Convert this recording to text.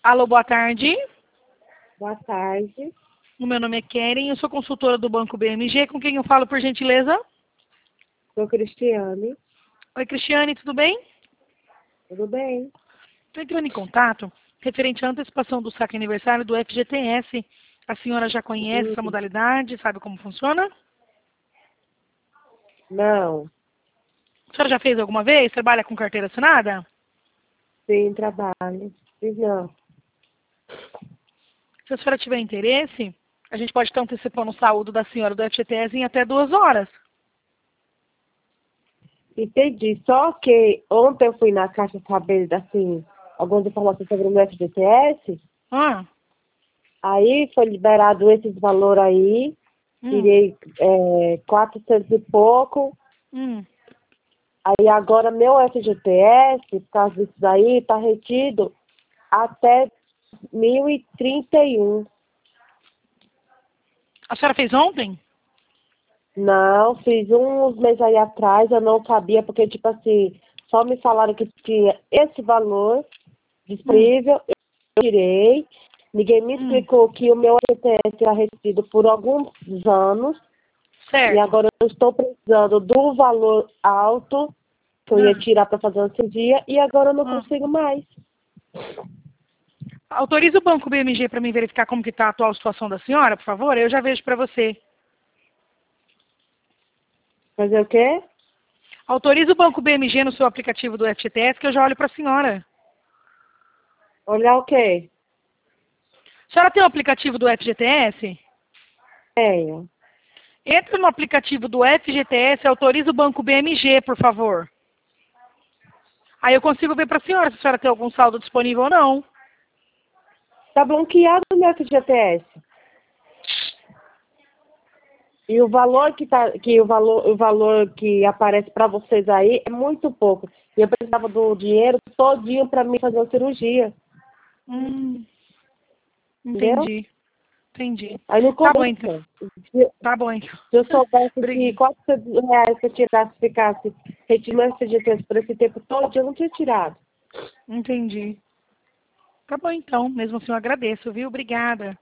Alô, boa tarde. Boa tarde. O meu nome é Keren, eu sou consultora do Banco BMG. Com quem eu falo, por gentileza? Sou Cristiane. Oi, Cristiane, tudo bem? Tudo bem? Estou entrando em contato referente à antecipação do saque aniversário do FGTS. A senhora já conhece essa modalidade, sabe como funciona? Não. A senhora já fez alguma vez? Trabalha com carteira assinada? Sim, trabalho. Fiz não. Se a senhora tiver interesse, a gente pode estar antecipando o saúde da senhora do FGTS em até 2 horas. Entendi. Só que ontem eu fui na Caixa saber, assim, algumas informações sobre o FGTS. Ah, Aí foi liberado esses valores aí. hum, Tirei 400 e pouco. hum. Aí agora meu FGTS, por causa disso daí, está retido até 1031. A senhora fez ontem? Não, fiz uns meses aí atrás, eu não sabia, porque, tipo assim, só me falaram que tinha esse valor disponível, eu tirei, ninguém me Hum, explicou que o meu FGTS era retido por alguns anos, e certo. agora eu estou precisando do valor alto, que eu ia Ah, tirar para fazer um cirurgia, e agora eu não ah. consigo mais. Autorize o Banco BMG para mim verificar como que está a atual situação da senhora, por favor? Eu já vejo para você. Fazer o quê? Autorize o Banco BMG no seu aplicativo do FGTS que eu já olho para a senhora. Olhar o quê? A senhora tem o aplicativo do FGTS? Tenho. Entre no aplicativo do FGTS e autorize o Banco BMG, por favor. Aí eu consigo ver para a senhora se a senhora tem algum saldo disponível ou não. Tá bloqueado o meu FGTS. E o valor o valor que aparece para vocês aí é muito pouco. E eu precisava do dinheiro todinho para mim fazer a cirurgia, Hum, entendeu? entendi. Entendi. Aí não Tá bom, então. compensa. Se Tá bom, então. se eu soubesse que Bri- R$ 400 que eu tirasse, ficasse retirando esse FGTS por esse tempo todo, eu não tinha tirado. Entendi. Tá bom, então. Mesmo assim, eu agradeço, viu? Obrigada.